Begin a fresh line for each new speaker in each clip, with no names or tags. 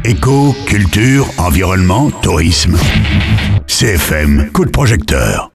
Éco, culture, environnement, tourisme. CFM, coup de projecteur.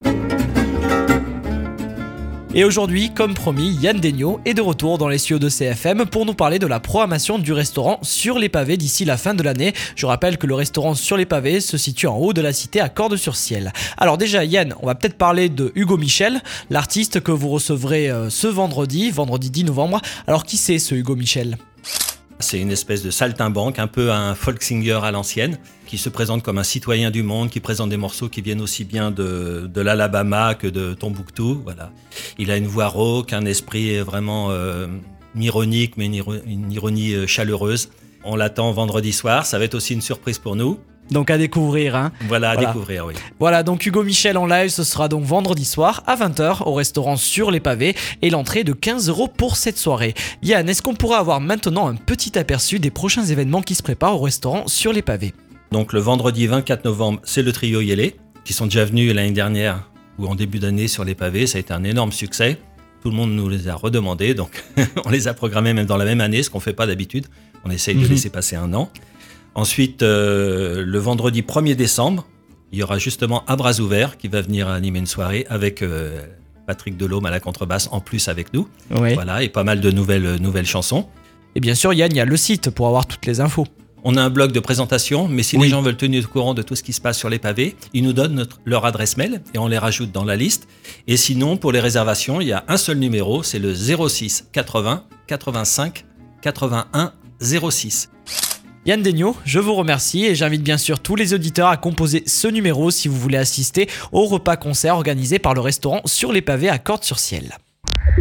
Et aujourd'hui, comme promis, Yann Degnaud est de retour dans les studios de CFM pour nous parler de la programmation du restaurant Sur les Pavés d'ici la fin de l'année. Je rappelle que le restaurant Sur les Pavés se situe en haut de la cité à Cordes-sur-Ciel. Alors déjà, Yann, on va peut-être parler de Hugo Michel, l'artiste que vous recevrez ce vendredi 10 novembre. Alors qui c'est ce Hugo Michel ?
C'est une espèce de saltimbanque, un peu un folk singer à l'ancienne, qui se présente comme un citoyen du monde, qui présente des morceaux qui viennent aussi bien de l'Alabama que de Tombouctou. Voilà. Il a une voix rauque, un esprit vraiment ironique, mais une ironie chaleureuse. On l'attend vendredi soir, ça va être aussi une surprise pour nous.
Donc à découvrir, hein.
Voilà, à découvrir, oui.
Voilà, donc Hugo Michel en live, ce sera donc vendredi soir à 20h au restaurant Sur les Pavés et l'entrée de 15 € pour cette soirée. Yann, est-ce qu'on pourra avoir maintenant un petit aperçu des prochains événements qui se préparent au restaurant Sur les Pavés ?
Donc le vendredi 24 novembre, c'est le trio Yélé, qui sont déjà venus l'année dernière ou en début d'année sur les pavés. Ça a été un énorme succès. Tout le monde nous les a redemandés, donc on les a programmés même dans la même année, ce qu'on ne fait pas d'habitude. On essaye de laisser passer un an. Ensuite, le vendredi 1er décembre, il y aura justement À Bras Ouverts qui va venir animer une soirée avec Patrick Delhomme à la contrebasse en plus avec nous.
Oui.
Voilà, et pas mal de nouvelles chansons.
Et bien sûr, Yann, il y a le site pour avoir toutes les infos.
On a un blog de présentation, mais si les gens veulent tenir au courant de tout ce qui se passe sur les pavés, ils nous donnent leur adresse mail et on les rajoute dans la liste. Et sinon, pour les réservations, il y a un seul numéro, c'est le 06 80 85 81 06.
Yann Degnaud, je vous remercie et j'invite bien sûr tous les auditeurs à composer ce numéro si vous voulez assister au repas-concert organisé par le restaurant Sur les Pavés à Cordes-sur-Ciel.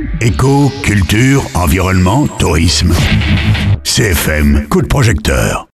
Éco, culture, environnement, tourisme. CFM, coup de projecteur.